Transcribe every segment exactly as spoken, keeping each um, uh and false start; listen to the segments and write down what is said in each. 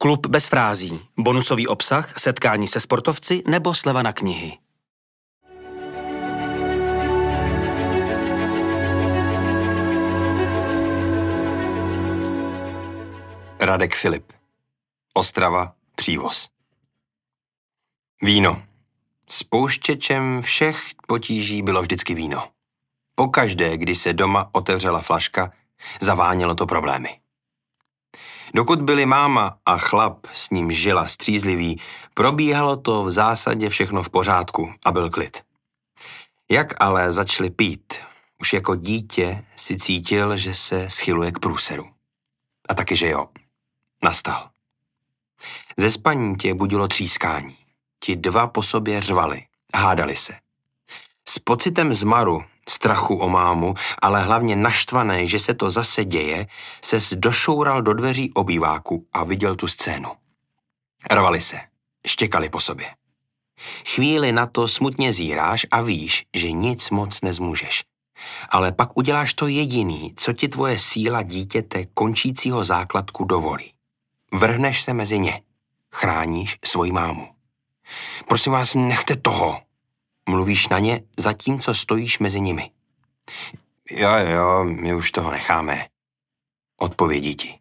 Klub bez frází, bonusový obsah, setkání se sportovci nebo sleva na knihy. Radek Filip. Ostrava, Přívoz. Víno. Spouštěčem všech potíží bylo vždycky víno. Pokaždé, kdy se doma otevřela flaška, zavánělo to problémy. Dokud byli máma a chlap, s ním žila střízlivý, probíhalo to v zásadě všechno v pořádku a byl klid. Jak ale začali pít, už jako dítě si cítil, že se schyluje k průseru. A taky, že jo, nastal. Ze spaní tě budilo třískání. Ti dva po sobě řvali, hádali se. S pocitem zmaru, strachu o mámu, ale hlavně naštvaný, že se to zase děje, ses došoural do dveří obýváku a viděl tu scénu. Rvali se, štěkali po sobě. Chvíli na to smutně zíráš a víš, že nic moc nezmůžeš. Ale pak uděláš to jediný, co ti tvoje síla dítěte končícího základku dovolí. Vrhneš se mezi ně. Chráníš svoji mámu. Prosím vás, nechte toho. Mluvíš na ně, zatímco stojíš mezi nimi. Jo, jo, my už toho necháme. Odpovědí ti.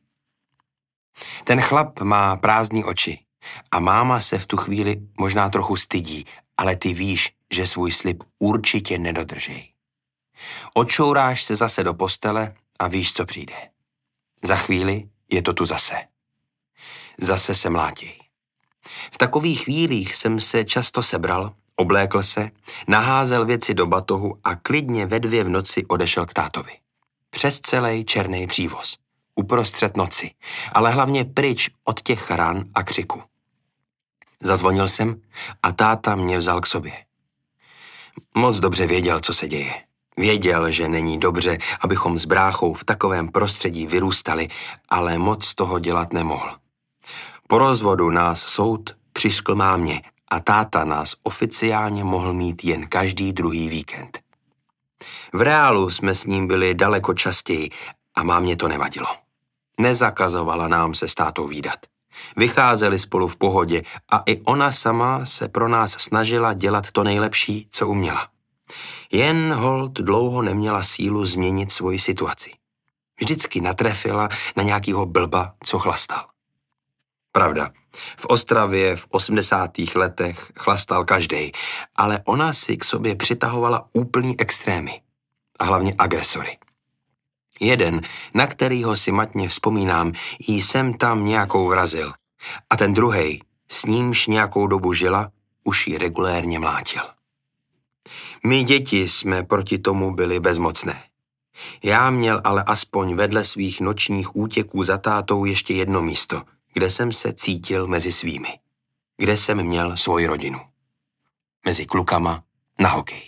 Ten chlap má prázdný oči a máma se v tu chvíli možná trochu stydí, ale ty víš, že svůj slib určitě nedodržej. Odšouráš se zase do postele a víš, co přijde. Za chvíli je to tu zase. Zase se mlátěj. V takových chvílích jsem se často sebral, oblékl se, naházel věci do batohu a klidně ve dvě v noci odešel k tátovi. Přes celý černý přívoz. Uprostřed noci, ale hlavně pryč od těch ran a křiku. Zazvonil jsem a táta mě vzal k sobě. Moc dobře věděl, co se děje. Věděl, že není dobře, abychom s bráchou v takovém prostředí vyrůstali, ale moc toho dělat nemohl. Po rozvodu nás soud přiškl mámě a táta nás oficiálně mohl mít jen každý druhý víkend. V reálu jsme s ním byli daleko častěji a mámě to nevadilo. Nezakazovala nám se s tátou vídat. Vycházeli spolu v pohodě a i ona sama se pro nás snažila dělat to nejlepší, co uměla. Jen holt dlouho neměla sílu změnit svoji situaci. Vždycky natrefila na nějakýho blba, co chlastal. Pravda, v Ostravě v osmdesátých letech chlastal každej, ale ona si k sobě přitahovala úplný extrémy. A hlavně agresory. Jeden, na kterýho si matně vzpomínám, jí jsem tam nějakou vrazil. A ten druhej, s nímž nějakou dobu žila, už ji regulérně mlátil. My děti jsme proti tomu byli bezmocné. Já měl ale aspoň vedle svých nočních útěků za tátou ještě jedno místo, kde jsem se cítil mezi svými. Kde jsem měl svoji rodinu. Mezi klukama na hokej.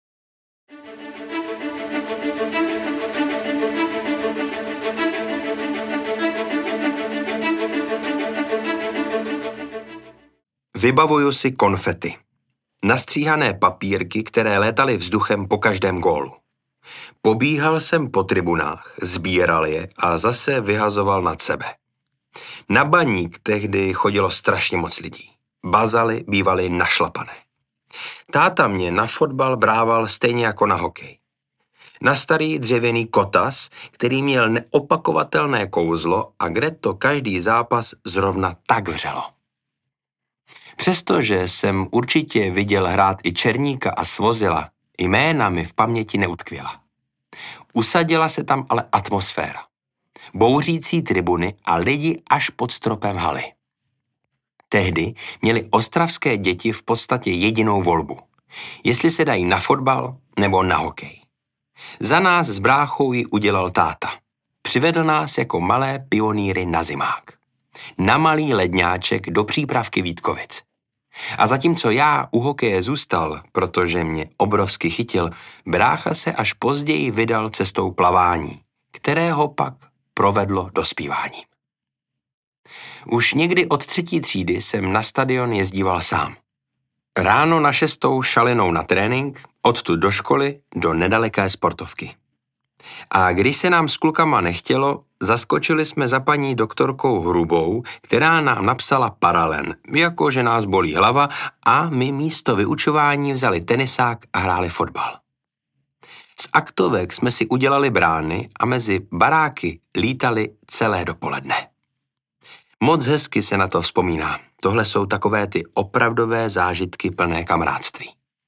Vybavuju si konfety. Nastříhané papírky, které létaly vzduchem po každém gólu. Pobíhal jsem po tribunách, sbíral je a zase vyhazoval nad sebe. Na baník tehdy chodilo strašně moc lidí. Bazaly bývaly našlapané. Táta mě na fotbal brával stejně jako na hokej. Na starý dřevěný kotas, který měl neopakovatelné kouzlo a kde to každý zápas zrovna tak vřelo. Přestože jsem určitě viděl hrát i Černíka a Svozila, jména mi v paměti neutkvěla. Usadila se tam ale atmosféra. Bouřící tribuny a lidi až pod stropem haly. Tehdy měli ostravské děti v podstatě jedinou volbu. Jestli se dají na fotbal nebo na hokej. Za nás s bráchou ji udělal táta. Přivedl nás jako malé pionýry na zimák. Na malý ledňáček do přípravky Vítkovic. A zatímco já u hokeje zůstal, protože mě obrovsky chytil, brácha se až později vydal cestou plavání, kterého pak provedlo dospíváním. Už někdy od třetí třídy jsem na stadion jezdíval sám. Ráno na šestou šalinou na trénink, odtud do školy, do nedaleké sportovky. A když se nám s klukama nechtělo, zaskočili jsme za paní doktorkou Hrubou, která nám napsala paralen, jako že nás bolí hlava, a my místo vyučování vzali tenisák a hráli fotbal. Z aktovek jsme si udělali brány a mezi baráky lítali celé dopoledne. Moc hezky se na to vzpomíná. Tohle jsou takové ty opravdové zážitky plné kamarádství.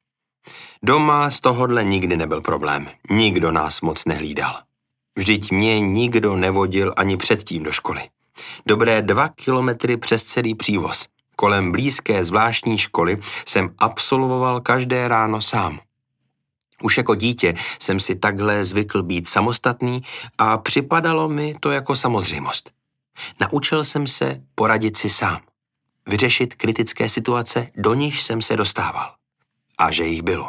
Doma z tohohle nikdy nebyl problém. Nikdo nás moc nehlídal. Vždyť mě nikdo nevodil ani předtím do školy. Dobré dva kilometry přes celý přívoz. Kolem blízké zvláštní školy jsem absolvoval každé ráno sám. Už jako dítě jsem si takhle zvykl být samostatný a připadalo mi to jako samozřejmost. Naučil jsem se poradit si sám. Vyřešit kritické situace, do níž jsem se dostával. A že jich bylo.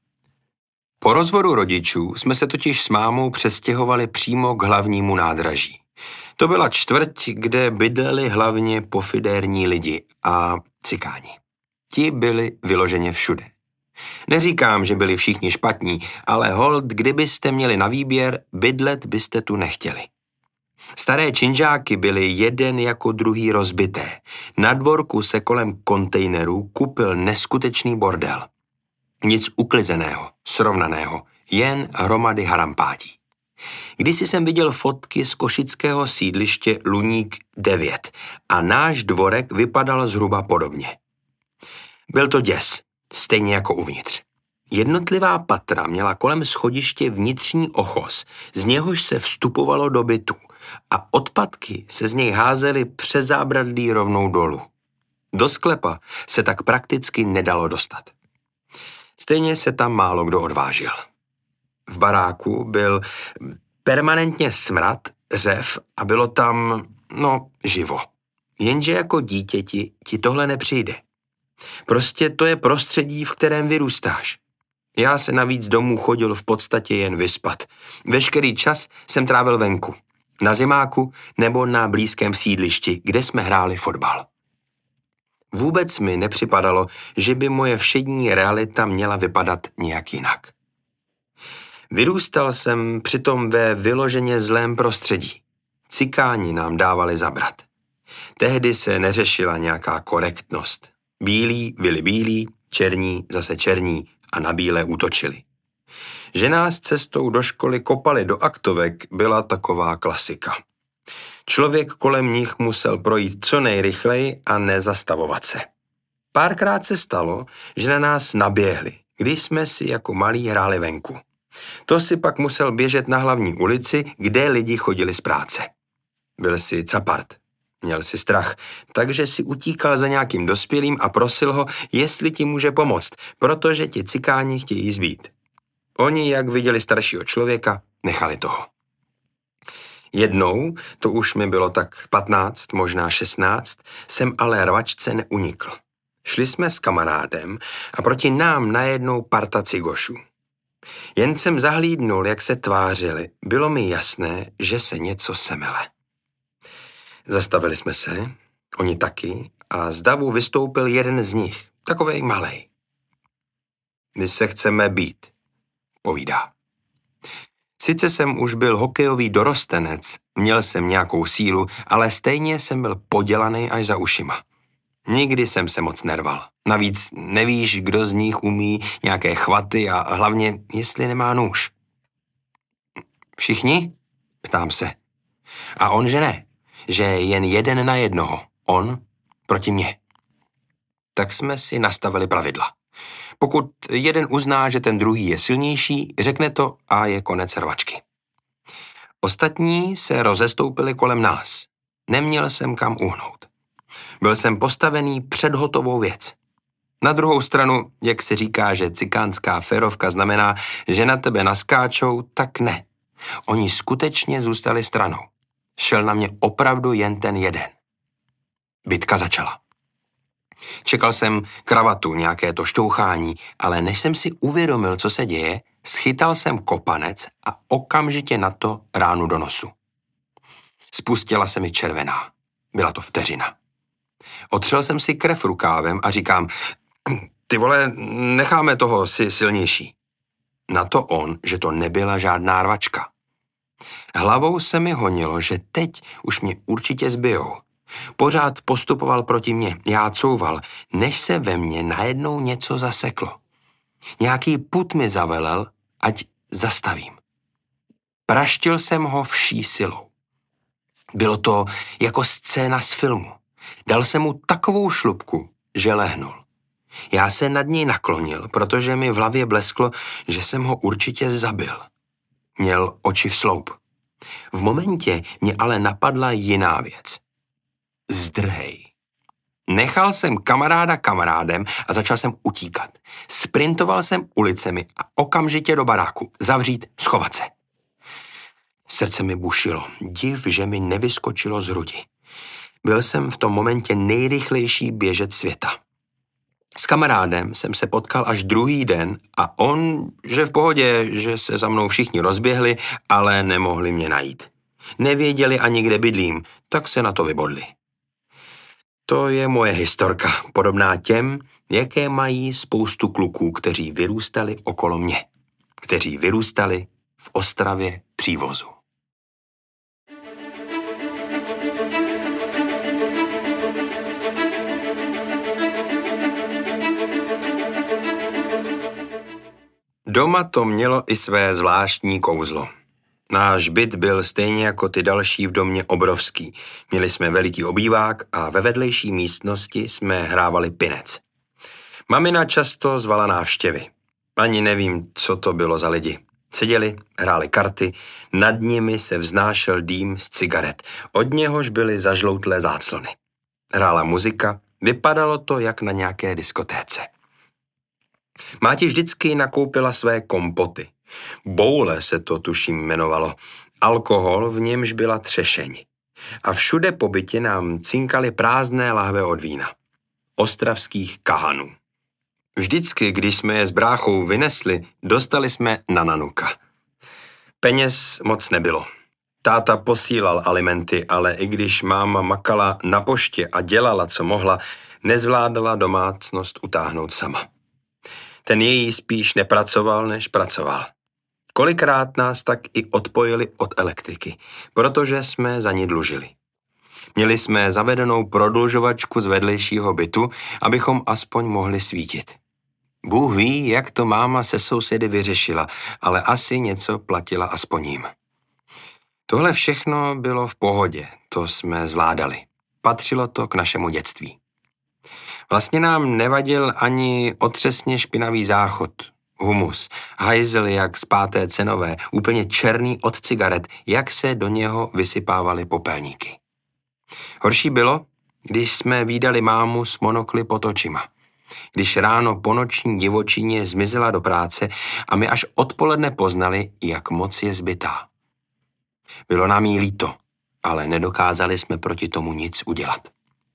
Po rozvodu rodičů jsme se totiž s mámou přestěhovali přímo k hlavnímu nádraží. To byla čtvrť, kde bydleli hlavně pofidérní lidi a cikáni. Ti byli vyloženě všude. Neříkám, že byli všichni špatní, ale hold, kdybyste měli na výběr, bydlet byste tu nechtěli. Staré činžáky byly jeden jako druhý rozbité. Na dvorku se kolem kontejnerů kupil neskutečný bordel. Nic uklizeného, srovnaného, jen hromady harampádí. Kdysi jsem viděl fotky z košického sídliště Luník devět a náš dvorek vypadal zhruba podobně. Byl to děs, stejně jako uvnitř. Jednotlivá patra měla kolem schodiště vnitřní ochos, z něhož se vstupovalo do bytu a odpadky se z něj házely přes zábradlí rovnou dolů. Do sklepa se tak prakticky nedalo dostat. Stejně se tam málo kdo odvážil. V baráku byl permanentně smrad, řev a bylo tam, no, živo. Jenže jako dítěti ti tohle nepřijde. Prostě to je prostředí, v kterém vyrůstáš. Já se navíc domů chodil v podstatě jen vyspat. Veškerý čas jsem trávil venku. Na zimáku nebo na blízkém sídlišti, kde jsme hráli fotbal. Vůbec mi nepřipadalo, že by moje všední realita měla vypadat nějak jinak. Vyrůstal jsem přitom ve vyloženě zlém prostředí. Cikáni nám dávali zabrat. Tehdy se neřešila nějaká korektnost. Bílí byli bílí, černí zase černí a na bílé útočili. Že nás cestou do školy kopali do aktovek, byla taková klasika. Člověk kolem nich musel projít co nejrychleji a nezastavovat se. Párkrát se stalo, že na nás naběhli, když jsme si jako malí hráli venku. To si pak musel běžet na hlavní ulici, kde lidi chodili z práce. Byl si capart, měl si strach, takže si utíkal za nějakým dospělým a prosil ho, jestli ti může pomoct, protože ti cikáni chtějí zbít. Oni, jak viděli staršího člověka, nechali toho. Jednou, to už mi bylo tak patnáct, možná šestnáct, jsem ale rvačce neunikl. Šli jsme s kamarádem a proti nám najednou parta cigošů. Jen jsem zahlídnul, jak se tvářili, bylo mi jasné, že se něco semele. Zastavili jsme se, oni taky, a z davu vystoupil jeden z nich, takovej malej. My se chceme být, povídá. Sice jsem už byl hokejový dorostenec, měl jsem nějakou sílu, ale stejně jsem byl podělaný až za ušima. Nikdy jsem se moc nerval. Navíc nevíš, kdo z nich umí nějaké chvaty a hlavně, jestli nemá nůž. Všichni? Ptám se. A on, že ne. Že jen jeden na jednoho. On proti mně. Tak jsme si nastavili pravidla. Pokud jeden uzná, že ten druhý je silnější, řekne to a je konec rvačky. Ostatní se rozestoupili kolem nás. Neměl jsem kam uhnout. Byl jsem postavený před hotovou věc. Na druhou stranu, jak se říká, že cikánská férovka znamená, že na tebe naskáčou, tak ne. Oni skutečně zůstali stranou. Šel na mě opravdu jen ten jeden. Bitka začala. Čekal jsem kravatu, nějaké to šťouchání, ale než jsem si uvědomil, co se děje, schytal jsem kopanec a okamžitě na to ránu do nosu. Spustila se mi červená. Byla to vteřina. Otřel jsem si krev rukávem a říkám, ty vole, necháme toho si silnější. Na to on, že to nebyla žádná rvačka. Hlavou se mi honilo, že teď už mě určitě zbijou. Pořád postupoval proti mně, já couval, než se ve mně najednou něco zaseklo. Nějaký pud mi zavelel, ať zastavím. Praštil jsem ho vší silou. Bylo to jako scéna z filmu. Dal jsem mu takovou šlupku, že lehnul. Já se nad něj naklonil, protože mi v hlavě blesklo, že jsem ho určitě zabil. Měl oči v sloup. V momentě mě ale napadla jiná věc. Zdrhej. Nechal jsem kamaráda kamarádem a začal jsem utíkat. Sprintoval jsem ulicemi a okamžitě do baráku. Zavřít, schovat se. Srdce mi bušilo. Div, že mi nevyskočilo z hrudi. Byl jsem v tom momentě nejrychlejší běžec světa. S kamarádem jsem se potkal až druhý den a on, že v pohodě, že se za mnou všichni rozběhli, ale nemohli mě najít. Nevěděli ani, kde bydlím, tak se na to vybodli. To je moje historka, podobná těm, jaké mají spoustu kluků, kteří vyrůstali okolo mě, kteří vyrůstali v Ostravě Přívozu. Doma to mělo i své zvláštní kouzlo. Náš byt byl stejně jako ty další v domě obrovský. Měli jsme veliký obývák a ve vedlejší místnosti jsme hrávali pinec. Mamina často zvala návštěvy. Ani nevím, co to bylo za lidi. Seděli, hráli karty, nad nimi se vznášel dým z cigaret, od něhož byly zažloutlé záclony. Hrála muzika, vypadalo to jak na nějaké diskotéce. Máti vždycky nakoupila své kompoty. Boule se to tuším jmenovalo. Alkohol, v němž byla třešeň. A všude po bytě nám cinkali prázdné lahve od vína. Ostravských kahanů. Vždycky, když jsme je s bráchou vynesli, dostali jsme na nanuka. Peněz moc nebylo. Táta posílal alimenty, ale i když máma makala na poště a dělala, co mohla, nezvládala domácnost utáhnout sama. Ten její spíš nepracoval, než pracoval. Kolikrát nás tak i odpojili od elektriky, protože jsme za ní dlužili. Měli jsme zavedenou prodlužovačku z vedlejšího bytu, abychom aspoň mohli svítit. Bůh ví, jak to máma se sousedy vyřešila, ale asi něco platila aspoň jim. Tohle všechno bylo v pohodě, to jsme zvládali. Patřilo to k našemu dětství. Vlastně nám nevadil ani otřesně špinavý záchod, humus, hajzl jak z páté cenové, úplně černý od cigaret, jak se do něho vysypávaly popelníky. Horší bylo, když jsme vídali mámu s monokly pod očima. Když ráno po noční divočině zmizela do práce a my až odpoledne poznali, jak moc je zbytá. Bylo nám jí líto, ale nedokázali jsme proti tomu nic udělat.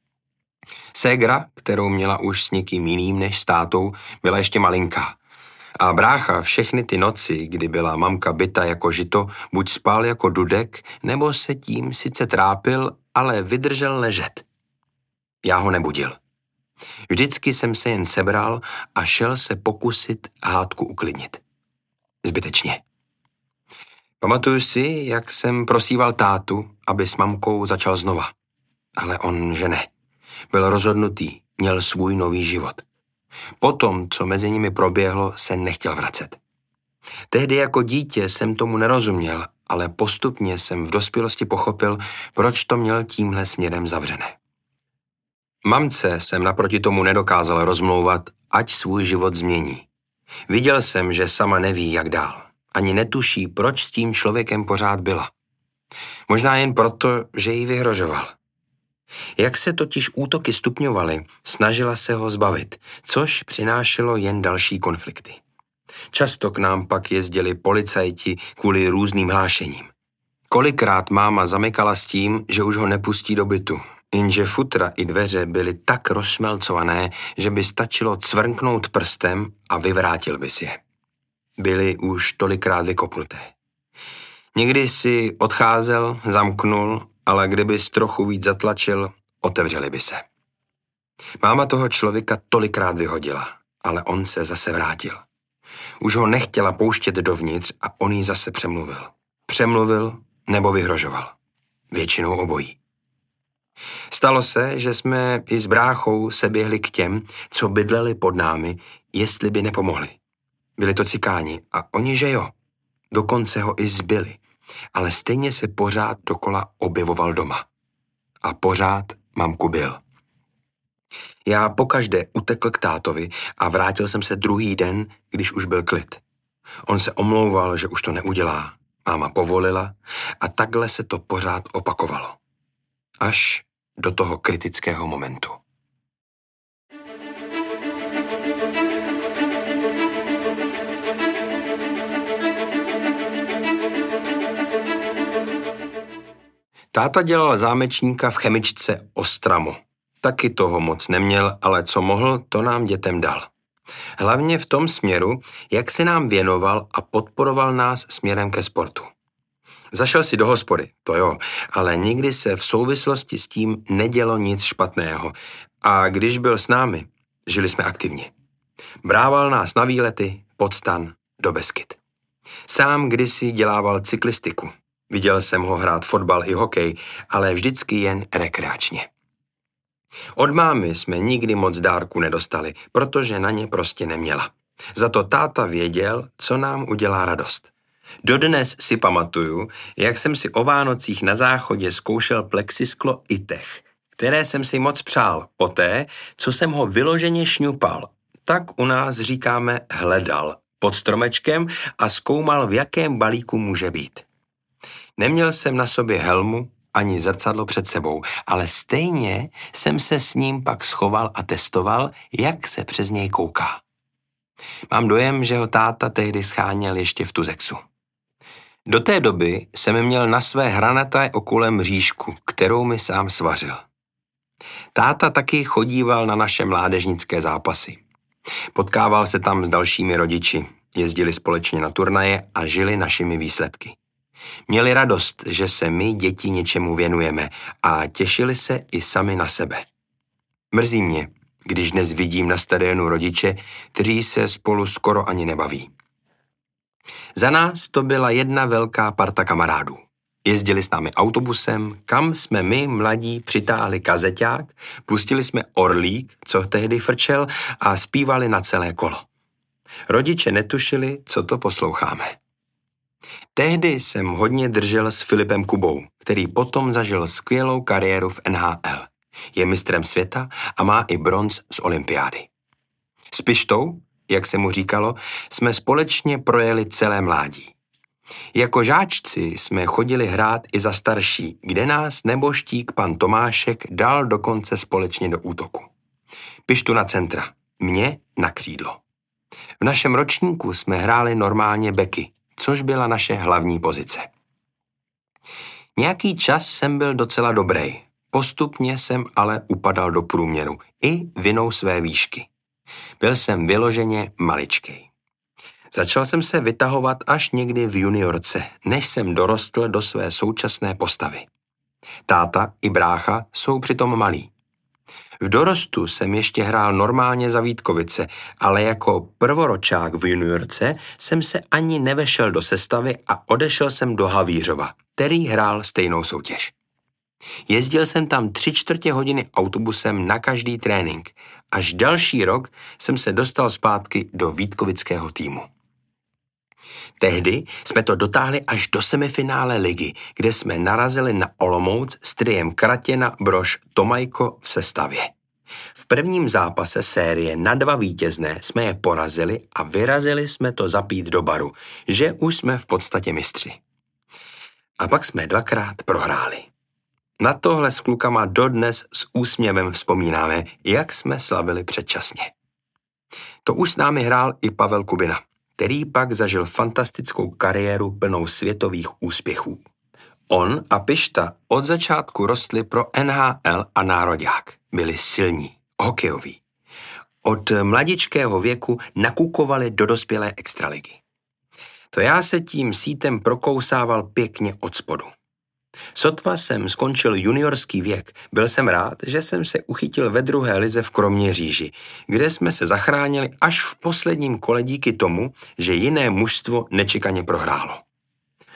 Ségra, kterou měla už s někým jiným než s tátou, byla ještě malinká. A brácha všechny ty noci, kdy byla mamka bita jako žito, buď spal jako dudek, nebo se tím sice trápil, ale vydržel ležet. Já ho nebudil. Vždycky jsem se jen sebral a šel se pokusit hádku uklidnit. Zbytečně. Pamatuju si, jak jsem prosíval tátu, aby s mamkou začal znova. Ale on, že ne. Byl rozhodnutý, měl svůj nový život. Potom, co mezi nimi proběhlo, se nechtěl vracet. Tehdy jako dítě jsem tomu nerozuměl, ale postupně jsem v dospělosti pochopil, proč to měl tímhle směrem zavřené. Mamce jsem naproti tomu nedokázal rozmlouvat, ať svůj život změní. Viděl jsem, že sama neví, jak dál. Ani netuší, proč s tím člověkem pořád byla. Možná jen proto, že jí vyhrožoval. Jak se totiž útoky stupňovaly, snažila se ho zbavit, což přinášelo jen další konflikty. Často k nám pak jezdili policajti kvůli různým hlášením. Kolikrát máma zamykala s tím, že už ho nepustí do bytu, jenže futra i dveře byly tak rozšmelcované, že by stačilo cvrknout prstem a vyvrátil bys je. Byly už tolikrát vykopnuté. Někdy si odcházel, zamknul, ale kdybys trochu víc zatlačil, otevřeli by se. Máma toho člověka tolikrát vyhodila, ale on se zase vrátil. Už ho nechtěla pouštět dovnitř a on jí zase přemluvil. přemluvil nebo vyhrožoval. Většinou obojí. Stalo se, že jsme i s bráchou se běhli k těm, co bydleli pod námi, jestli by nepomohli. Byli to cikáni a oni, že jo. Dokonce ho i zbyli, ale stejně se pořád dokola objevoval doma. A pořád mamku byl. Já pokaždé utekl k tátovi a vrátil jsem se druhý den, když už byl klid. On se omlouval, že už to neudělá. Máma povolila a takhle se to pořád opakovalo. Až do toho kritického momentu. Táta dělal zámečníka v chemičce Ostramu. Taky toho moc neměl, ale co mohl, to nám dětem dal. Hlavně v tom směru, jak se nám věnoval a podporoval nás směrem ke sportu. Zašel si do hospody, to jo, ale nikdy se v souvislosti s tím nedělo nic špatného. A když byl s námi, žili jsme aktivně. Brával nás na výlety, pod stan, do Beskyd. Sám kdysi dělával cyklistiku. Viděl jsem ho hrát fotbal i hokej, ale vždycky jen rekreačně. Od mámy jsme nikdy moc dárku nedostali, protože na ně prostě neměla. Za to táta věděl, co nám udělá radost. Dodnes si pamatuju, jak jsem si o Vánocích na záchodě zkoušel plexisklo Itech, které jsem si moc přál poté, co jsem ho vyloženě šňupal. Tak u nás říkáme hledal pod stromečkem a zkoumal, v jakém balíku může být. Neměl jsem na sobě helmu ani zrcadlo před sebou, ale stejně jsem se s ním pak schoval a testoval, jak se přes něj kouká. Mám dojem, že ho táta tehdy scháněl ještě v Tuzexu. Do té doby jsem měl na své hranaté okule mřížku, kterou mi sám svařil. Táta taky chodíval na naše mládežnické zápasy. Potkával se tam s dalšími rodiči, jezdili společně na turnaje a žili našimi výsledky. Měli radost, že se my, děti, něčemu věnujeme a těšili se i sami na sebe. Mrzí mě, když dnes vidím na stadionu rodiče, kteří se spolu skoro ani nebaví. Za nás to byla jedna velká parta kamarádů. Jezdili s námi autobusem, kam jsme my, mladí, přitáhli kazeťák, pustili jsme Orlík, co tehdy frčel, a zpívali na celé kolo. Rodiče netušili, co to posloucháme. Tehdy jsem hodně držel s Filipem Kubou, který potom zažil skvělou kariéru v N H L. Je mistrem světa a má i bronz z olympiády. S Pištou, jak se mu říkalo, jsme společně projeli celé mládí. Jako žáčci jsme chodili hrát i za starší, kde nás neboštík pan Tomášek dal dokonce společně do útoku. Pištu na centra, mě na křídlo. V našem ročníku jsme hráli normálně beky, což byla naše hlavní pozice. Nějaký čas jsem byl docela dobrý, postupně jsem ale upadal do průměru, i vinou své výšky. Byl jsem vyloženě maličkej. Začal jsem se vytahovat až někdy v juniorce, než jsem dorostl do své současné postavy. Táta i brácha jsou přitom malí. V dorostu jsem ještě hrál normálně za Vítkovice, ale jako prvoročák v juniorce jsem se ani nevešel do sestavy a odešel jsem do Havířova, který hrál stejnou soutěž. Jezdil jsem tam tři čtvrtě hodiny autobusem na každý trénink. Až další rok jsem se dostal zpátky do vítkovického týmu. Tehdy jsme to dotáhli až do semifinále ligy, kde jsme narazili na Olomouc s triem Kratěna, Brož, Tomajko v sestavě. V prvním zápase série na dva vítězné jsme je porazili a vyrazili jsme to zapít do baru, že už jsme v podstatě mistři. A pak jsme dvakrát prohráli. Na tohle s klukama dodnes s úsměvem vzpomínáme, jak jsme slavili předčasně. To už s námi hrál i Pavel Kubina, který pak zažil fantastickou kariéru plnou světových úspěchů. On a Pišta od začátku rostli pro N H L a nároďák. Byli silní, hokejoví. Od mladičkého věku nakukovali do dospělé extraligy. To já se tím sítem prokousával pěkně od spodu. Sotva jsem skončil juniorský věk, byl jsem rád, že jsem se uchytil ve druhé lize v Kroměříži, kde jsme se zachránili až v posledním kole díky tomu, že jiné mužstvo nečekaně prohrálo.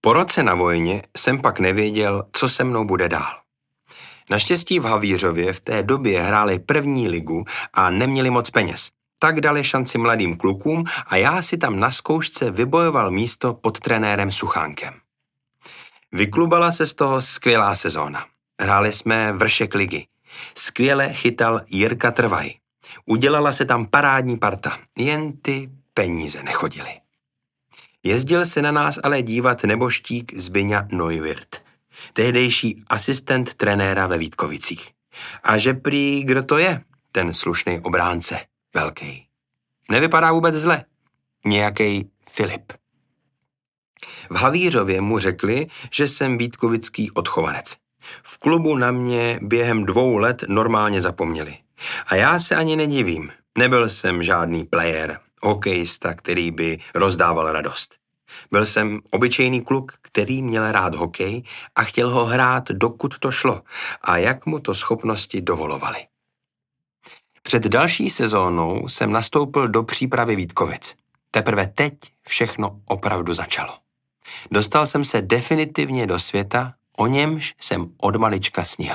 Po roce na vojně jsem pak nevěděl, co se mnou bude dál. Naštěstí v Havířově v té době hráli první ligu a neměli moc peněz. Tak dali šanci mladým klukům a já si tam na zkoušce vybojoval místo pod trenérem Suchánkem. Vyklubala se z toho skvělá sezóna. Hráli jsme vršek ligy. Skvěle chytal Jirka Trvaj. Udělala se tam parádní parta, jen ty peníze nechodily. Jezdil se na nás ale dívat neboštík Zbyňa Neuwirth, tehdejší asistent trenéra ve Vítkovicích. A že prý, kdo to je, ten slušný obránce, velký. Nevypadá vůbec zle. Nějaký Filip. V Havířově mu řekli, že jsem vítkovický odchovanec. V klubu na mě během dvou let normálně zapomněli. A já se ani nedivím. Nebyl jsem žádný player, hokejista, který by rozdával radost. Byl jsem obyčejný kluk, který měl rád hokej a chtěl ho hrát, dokud to šlo a jak mu to schopnosti dovolovaly. Před další sezónou jsem nastoupil do přípravy Vítkovic. Teprve teď všechno opravdu začalo. Dostal jsem se definitivně do světa, o němž jsem od malička snil.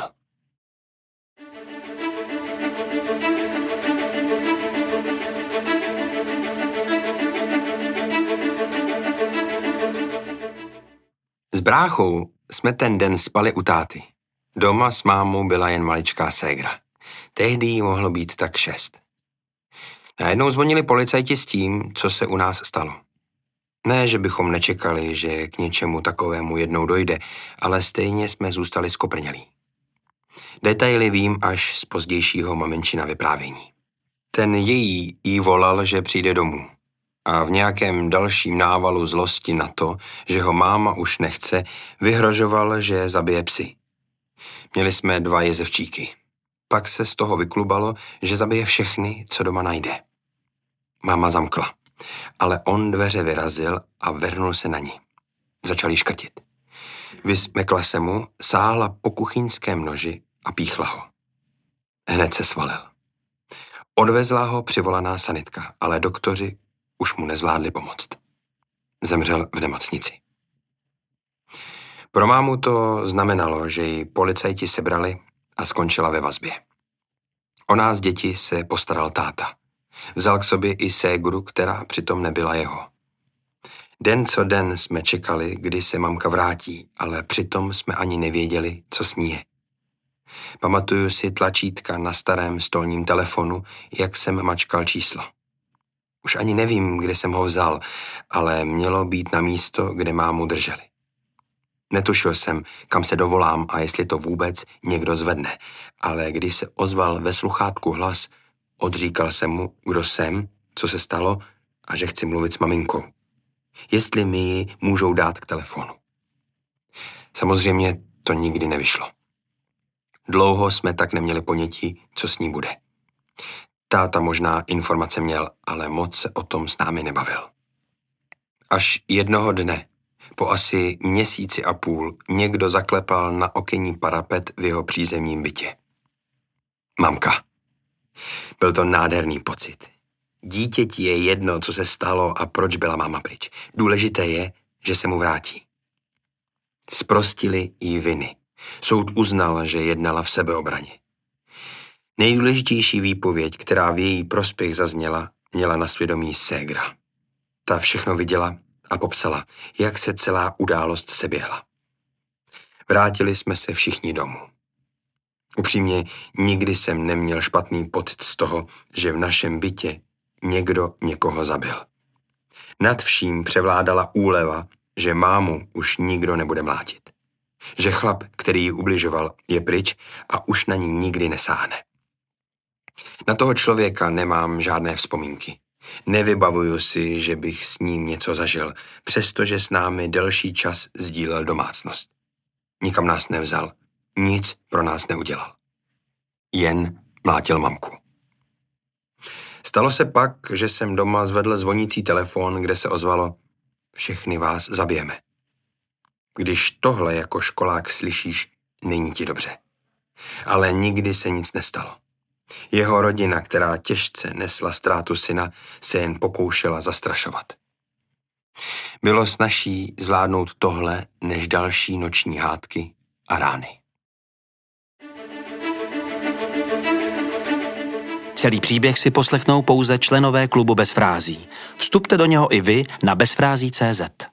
S bráchou jsme ten den spali u táty. Doma s mámou byla jen maličká ségra. Tehdy jí mohlo být tak šest. Najednou zvonili policajti s tím, co se u nás stalo. Ne, že bychom nečekali, že k něčemu takovému jednou dojde, ale stejně jsme zůstali skoprnělí. Detaily vím až z pozdějšího maminčina vyprávění. Ten její jí volal, že přijde domů. A v nějakém dalším návalu zlosti na to, že ho máma už nechce, vyhrožoval, že zabije psy. Měli jsme dva jezevčíky. Pak se z toho vyklubalo, že zabije všechny, co doma najde. Máma zamkla, ale on dveře vyrazil a vrhnul se na ní. Začal jí škrtit. Vysmekla se mu, sáhla po kuchyňském noži a píchla ho. Hned se svalil. Odvezla ho přivolaná sanitka, ale doktoři už mu nezvládli pomoct. Zemřel v nemocnici. Pro mámu to znamenalo, že ji policajti sebrali a skončila ve vazbě. O nás děti se postaral táta. Vzal k sobě i ségru, která přitom nebyla jeho. Den co den jsme čekali, kdy se mamka vrátí, ale přitom jsme ani nevěděli, co s ní je. Pamatuju si tlačítka na starém stolním telefonu, jak jsem mačkal číslo. Už ani nevím, kde jsem ho vzal, ale mělo být na místo, kde mámu drželi. Netušil jsem, kam se dovolám a jestli to vůbec někdo zvedne, ale když se ozval ve sluchátku hlas, odříkal jsem mu, kdo jsem, co se stalo a že chci mluvit s maminkou. Jestli mi ji můžou dát k telefonu. Samozřejmě to nikdy nevyšlo. Dlouho jsme tak neměli ponětí, co s ní bude. Táta možná informace měl, ale moc se o tom s námi nebavil. Až jednoho dne, po asi měsíci a půl, někdo zaklepal na okenní parapet v jeho přízemním bytě. Mamka. Byl to nádherný pocit. Dítěti je jedno, co se stalo a proč byla máma pryč. Důležité je, že se mu vrátí. Zprostili jí viny. Soud uznal, že jednala v sebeobraně. Nejdůležitější výpověď, která v její prospěch zazněla, měla na svědomí ségra. Ta všechno viděla a popsala, jak se celá událost seběhla. Vrátili jsme se všichni domů. Upřímně, nikdy jsem neměl špatný pocit z toho, že v našem bytě někdo někoho zabil. Nad vším převládala úleva, že mámu už nikdo nebude mlátit. Že chlap, který ji ubližoval, je pryč a už na ní nikdy nesáhne. Na toho člověka nemám žádné vzpomínky. Nevybavuju si, že bych s ním něco zažil, přestože s námi delší čas sdílel domácnost. Nikam nás nevzal, nic pro nás neudělal. Jen mlátil mamku. Stalo se pak, že jsem doma zvedl zvonící telefon, kde se ozvalo: všechny vás zabijeme. Když tohle jako školák slyšíš, není ti dobře. Ale nikdy se nic nestalo. Jeho rodina, která těžce nesla ztrátu syna, se jen pokoušela zastrašovat. Bylo snazší zvládnout tohle než další noční hádky a rány. Celý příběh si poslechnou pouze členové klubu Bez frází. Vstupte do něho i vy na bezfrází tečka cé zet.